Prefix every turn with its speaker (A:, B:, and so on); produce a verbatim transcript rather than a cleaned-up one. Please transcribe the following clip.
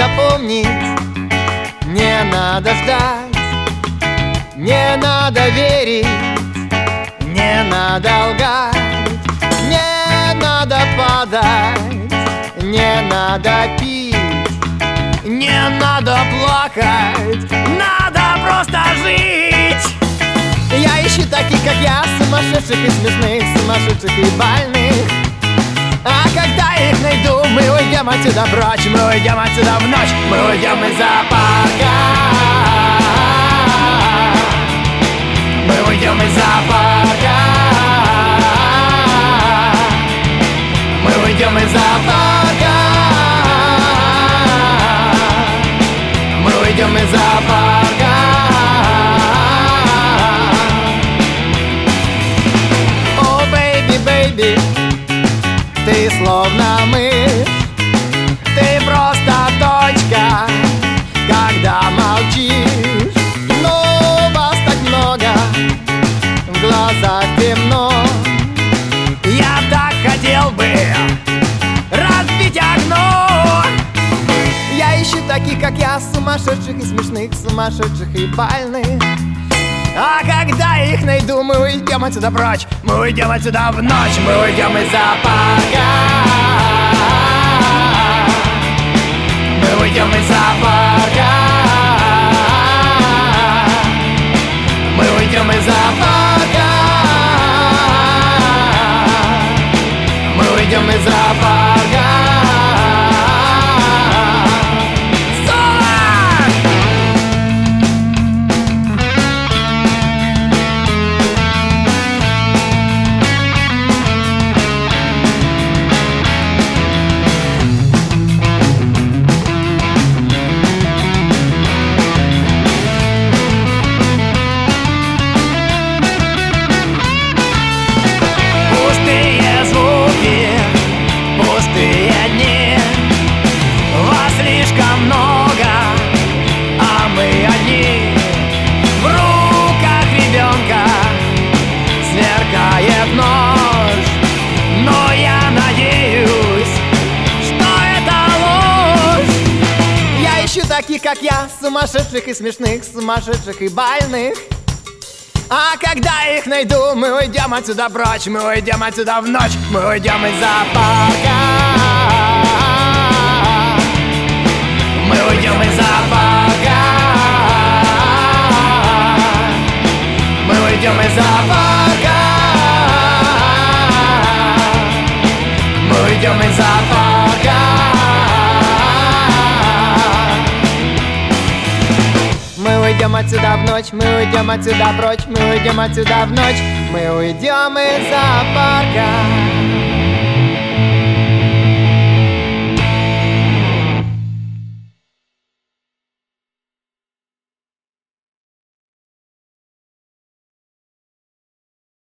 A: запомнить, не надо ждать, не надо верить, не надо лгать, не надо падать, не надо пить, не надо плакать, надо просто жить. Я ищу таких, как я, сумасшедших и смешных, сумасшедших и больных. А когда их найду, мы уйдем отсюда прочь, мы уйдем отсюда в ночь, мы уйдем из зоопарка. Мы уйдем из зоопарка. Мы уйдем из зоопарка. Мы уйдем из зоопарка. О, бэйби, бэйби, ты словно мышь, ты просто точка, когда молчишь. Но вас так много, в глазах темно. Я так хотел бы разбить окно. Я ищу таких, как я, сумасшедших и смешных, сумасшедших и больных. А когда их найду, мы уйдем отсюда прочь, мы уйдем отсюда в ночь, мы уйдем из зоопарка. Мы уйдем из зоопарка. Мы уйдем из зоопарка. Мы уйдем из зоопарка. Таких, как я, сумасшедших и смешных, сумасшедших и больных. А когда их найду, мы уйдем отсюда прочь, мы уйдем отсюда в ночь, мы уйдем из зоопарка. Мы уйдем из зоопарка. Мы уйдем из зоопарка. Мы уйдем из зоопарка. Мы уйдем отсюда в ночь, мы уйдем отсюда прочь, мы уйдем отсюда в ночь, мы уйдем из зоопарка.